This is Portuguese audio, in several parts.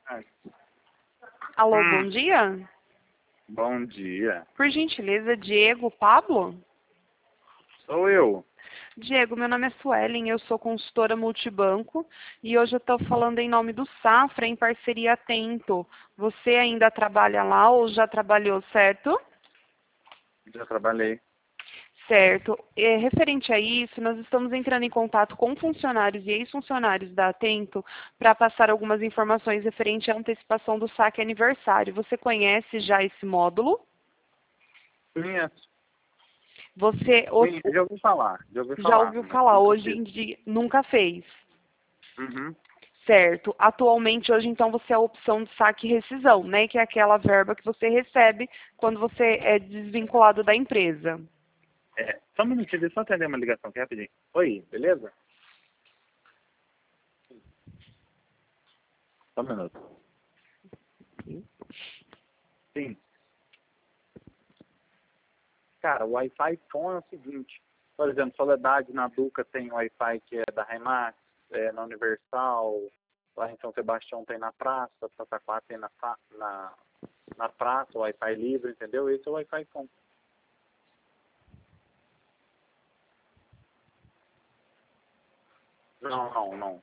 Ah, Alô, bom dia? bom dia. Por gentileza, Diego Pablo? Sou eu. Diego, meu nome é Suelen, eu sou consultora multibanco e hoje eu estou falando em nome do Safra, em parceria Atento. Você ainda trabalha lá ou já trabalhou, certo? Já trabalhei. Certo. Referente a isso, nós estamos entrando em contato com funcionários e ex-funcionários da Atento para passar algumas informações referente à antecipação do saque aniversário. Você conhece já esse módulo? Conheço. Você Já ouvi falar. Já ouvi já falar, ouviu mas falar, nunca hoje fiz. em dia nunca fez. Uhum. Certo. Atualmente, hoje, então, você é a opção de saque e rescisão, né? Que é aquela verba que você recebe quando você é desvinculado da empresa. Só um minutinho, deixa eu só atender uma ligação aqui rapidinho. Oi, beleza? Só um minuto. Sim. Cara, o Wi-Fi Phone é o seguinte. Por exemplo, Soledade na Duca tem Wi-Fi que é da Remax, na Universal, lá em São Sebastião tem na praça, Tataquá tem na praça, o Wi-Fi livre, entendeu? Esse é o Wi-Fi Phone. Não.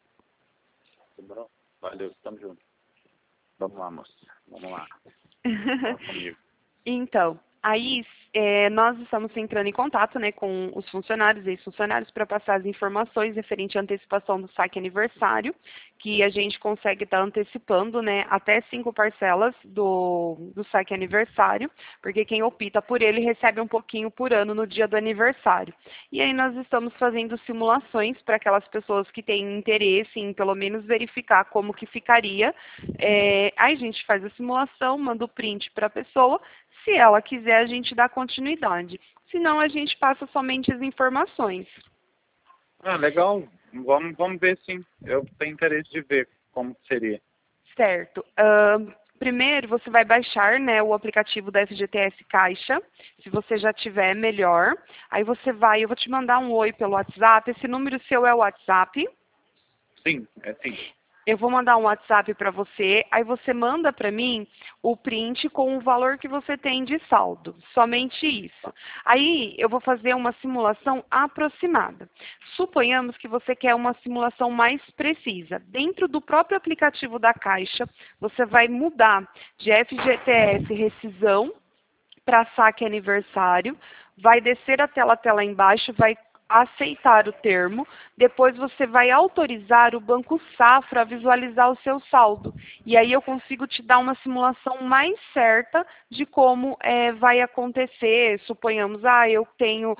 Sobrou? Valeu, estamos juntos. Vamos lá, moça. Vamos lá. Fala comigo. Então, aí nós estamos entrando em contato, né, com os funcionários e ex-funcionários para passar as informações referente à antecipação do saque aniversário, que a gente consegue estar antecipando, né, até 5 parcelas do saque aniversário, porque quem opta por ele recebe um pouquinho por ano no dia do aniversário. E aí nós estamos fazendo simulações para aquelas pessoas que têm interesse em pelo menos verificar como que ficaria. Aí a gente faz a simulação, manda o print para a pessoa. Se ela quiser, a gente dá continuidade. Se não, a gente passa somente as informações. Ah, legal. Vamos ver sim. Eu tenho interesse de ver como seria. Certo. Primeiro, você vai baixar, né, o aplicativo da FGTS Caixa. Se você já tiver, melhor. Aí você vai, eu vou te mandar um oi pelo WhatsApp. Esse número seu é o WhatsApp. Sim, sim. Eu vou mandar um WhatsApp para você, aí você manda para mim o print com o valor que você tem de saldo, somente isso. Aí eu vou fazer uma simulação aproximada. Suponhamos que você quer uma simulação mais precisa. Dentro do próprio aplicativo da Caixa, você vai mudar de FGTS rescisão para saque aniversário, vai descer a tela embaixo, vai aceitar o termo, depois você vai autorizar o Banco Safra a visualizar o seu saldo. E aí eu consigo te dar uma simulação mais certa de como vai acontecer. Suponhamos, eu tenho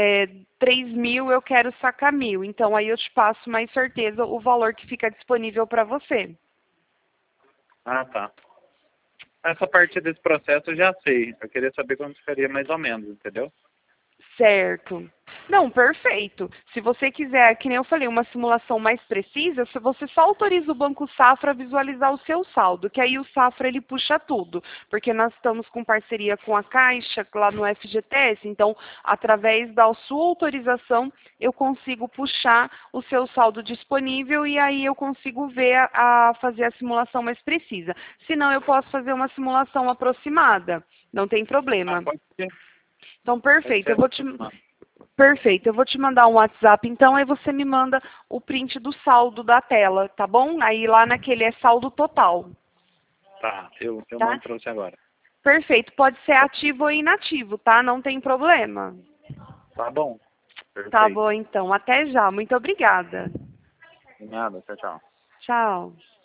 3.000, eu quero sacar 1.000. Então aí eu te passo mais certeza o valor que fica disponível para você. Ah, tá. Essa parte desse processo eu já sei. Eu queria saber como ficaria mais ou menos, entendeu? Certo. Não, perfeito. Se você quiser, que nem eu falei, uma simulação mais precisa, se você só autoriza o Banco Safra a visualizar o seu saldo, que aí o Safra ele puxa tudo, porque nós estamos com parceria com a Caixa, lá no FGTS, então, através da sua autorização, eu consigo puxar o seu saldo disponível e aí eu consigo ver fazer a simulação mais precisa. Se não, eu posso fazer uma simulação aproximada, não tem Ah, problema. pode ser. Então, Pode perfeito. ser. Perfeito. Eu vou te mandar um WhatsApp, então, aí você me manda o print do saldo da tela, tá bom? Aí lá naquele é saldo total, Tá, eu tá? mando pra você agora. Perfeito. Pode ser ativo ou inativo, tá? Não tem problema. Tá bom. Tá Perfeito. bom, então. Até já. Muito obrigada. De nada, tchau, tchau. Tchau.